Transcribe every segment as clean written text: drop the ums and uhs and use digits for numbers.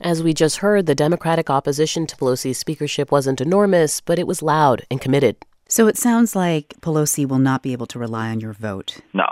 As we just heard, the Democratic opposition to Pelosi's speakership wasn't enormous, but it was loud and committed. So it sounds like Pelosi will not be able to rely on your vote. No.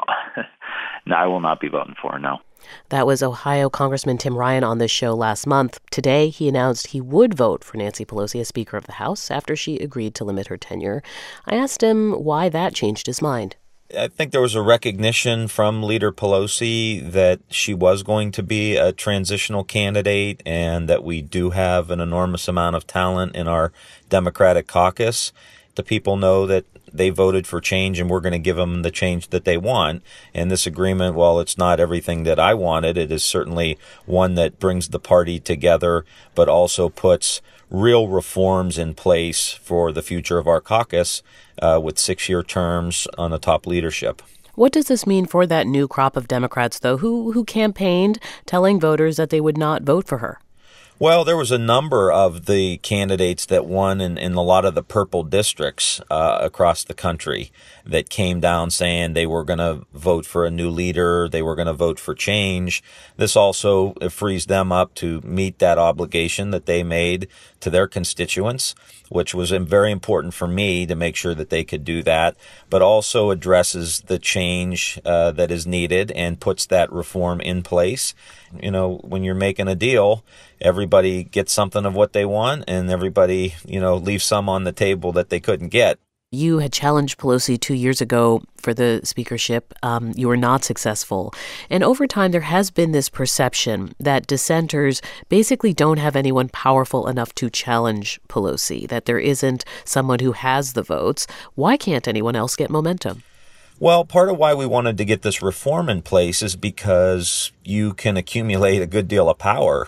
No, I will not be voting for her, no. That was Ohio Congressman Tim Ryan on this show last month. Today, he announced he would vote for Nancy Pelosi as Speaker of the House after she agreed to limit her tenure. I asked him why that changed his mind. I think there was a recognition from Leader Pelosi that she was going to be a transitional candidate and that we do have an enormous amount of talent in our Democratic caucus. The people know that they voted for change and we're going to give them the change that they want. And this agreement, while it's not everything that I wanted, it is certainly one that brings the party together, but also puts real reforms in place for the future of our caucus with 6-year terms on the top leadership. What does this mean for that new crop of Democrats, though, who campaigned telling voters that they would not vote for her? Well, there was a number of the candidates that won in a lot of the purple districts across the country that came down saying they were going to vote for a new leader, they were going to vote for change. This also frees them up to meet that obligation that they made to their constituents, which was very important for me to make sure that they could do that, but also addresses the change that is needed and puts that reform in place. You know, when you're making a deal, everybody gets something of what they want and everybody, leaves some on the table that they couldn't get. You had challenged Pelosi 2 years ago for the speakership. You were not successful. And over time, there has been this perception that dissenters basically don't have anyone powerful enough to challenge Pelosi, that there isn't someone who has the votes. Why can't anyone else get momentum? Well, part of why we wanted to get this reform in place is because you can accumulate a good deal of power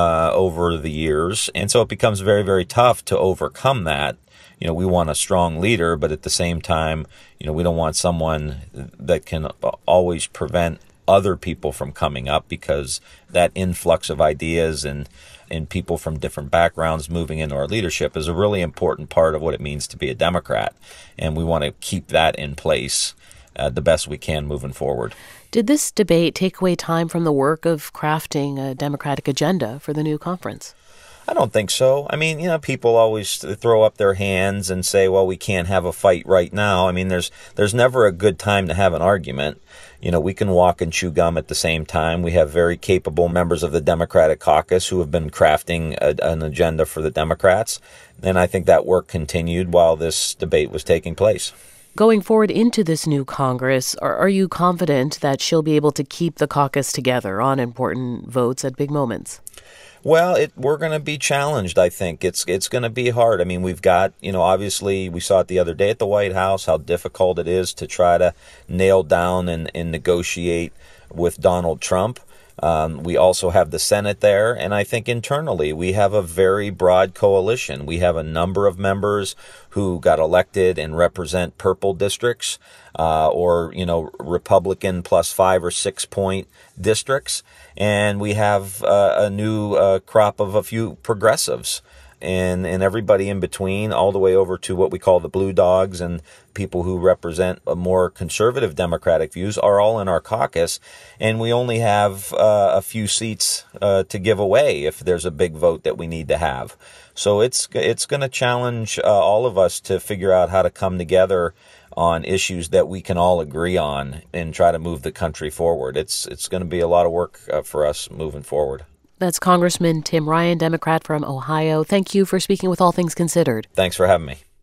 over the years. And so it becomes very, very tough to overcome that. We want a strong leader, but at the same time, we don't want someone that can always prevent other people from coming up, because that influx of ideas and people from different backgrounds moving into our leadership is a really important part of what it means to be a Democrat. And we want to keep that in place the best we can moving forward. Did this debate take away time from the work of crafting a Democratic agenda for the new conference? I don't think so. I mean, people always throw up their hands and say, well, we can't have a fight right now. I mean, there's never a good time to have an argument. We can walk and chew gum at the same time. We have very capable members of the Democratic caucus who have been crafting an agenda for the Democrats. And I think that work continued while this debate was taking place. Going forward into this new Congress, are you confident that she'll be able to keep the caucus together on important votes at big moments? Well, we're going to be challenged, I think. It's going to be hard. I mean, we've got, obviously we saw it the other day at the White House, how difficult it is to try to nail down and negotiate with Donald Trump. We also have the Senate there, and I think internally we have a very broad coalition. We have a number of members who got elected and represent purple districts, or Republican plus 5 or 6 point districts, and we have a new crop of a few progressives. And everybody in between, all the way over to what we call the blue dogs and people who represent a more conservative Democratic views, are all in our caucus. And we only have a few seats to give away if there's a big vote that we need to have. So it's going to challenge all of us to figure out how to come together on issues that we can all agree on and try to move the country forward. It's going to be a lot of work for us moving forward. That's Congressman Tim Ryan, Democrat from Ohio. Thank you for speaking with All Things Considered. Thanks for having me.